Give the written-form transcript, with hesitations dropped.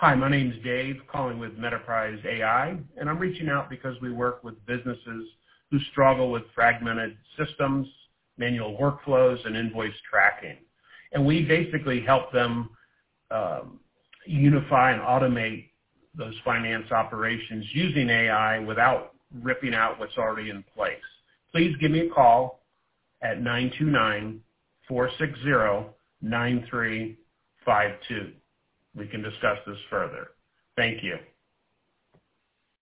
Hi, my name's Dave, calling with Metaprise AI, and I'm reaching out because we work with businesses who struggle with fragmented systems, manual workflows, and invoice tracking. And we basically help them unify and automate those finance operations using AI without ripping out what's already in place. Please give me a call at 929-460-9352. We can discuss this further. Thank you.